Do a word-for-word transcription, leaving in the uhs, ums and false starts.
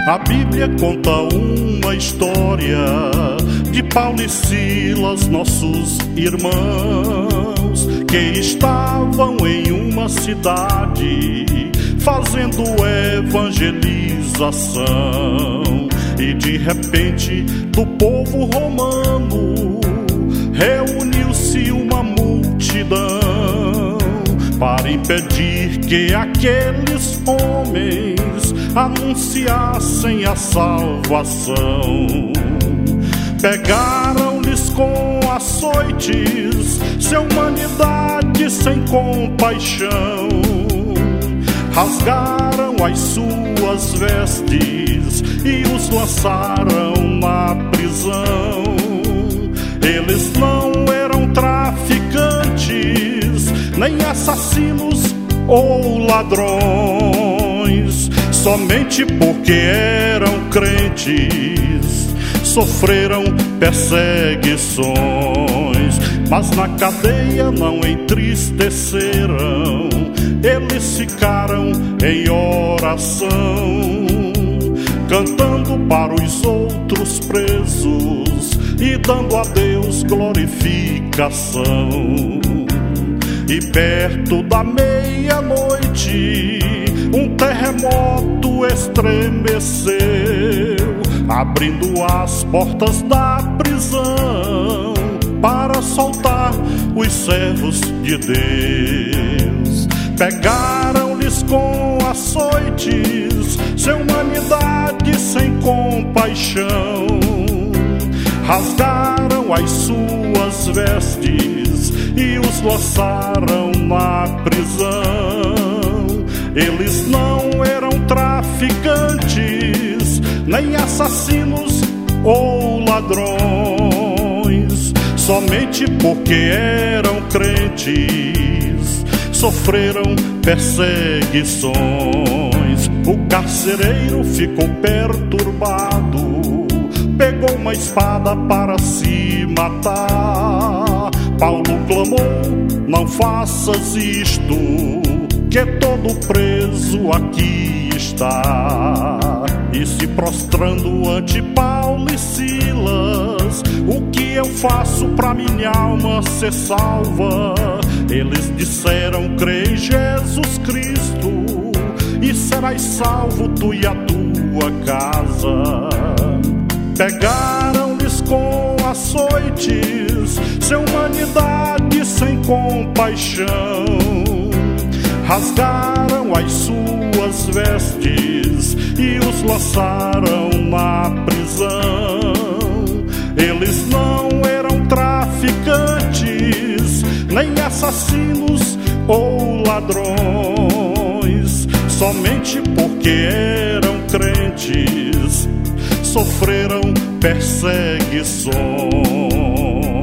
A Bíblia conta uma história de Paulo e Silas, nossos irmãos, que estavam em uma cidade fazendo evangelização. E de repente do povo romano reuniu-se uma multidão para impedir que aqueles homens anunciassem a salvação. Pegaram-lhes com açoites, sem humanidade, sem compaixão. Rasgaram as suas vestes e os lançaram na prisão. Eles não eram traficantes, nem assassinos ou ladrões. Somente porque eram crentes sofreram perseguições, mas na cadeia não entristeceram. Eles ficaram em oração, cantando para os outros presos e dando a Deus glorificação. E perto da meia-noite um terremoto estremeceu, abrindo as portas da prisão para soltar os servos de Deus. Pegaram-lhes com açoites, sem humanidade, sem compaixão. Rasgaram as suas vestes e os lançaram na prisão. Eles não eram traficantes, nem assassinos ou ladrões. Somente porque eram crentes sofreram perseguições. O carcereiro ficou perturbado, pegou uma espada para se matar. Paulo clamou: não faças isto, que todo preso aqui está. E se prostrando ante Paulo e Silas: o que eu faço pra minha alma ser salva? Eles disseram: crê em Jesus Cristo e serás salvo, tu e a tua casa. Pegaram-lhes com açoites, sem humanidade, sem compaixão. Rasgaram as suas vestes e os lançaram na prisão. Eles não eram traficantes, nem assassinos ou ladrões. Somente porque eram crentes sofreram perseguições.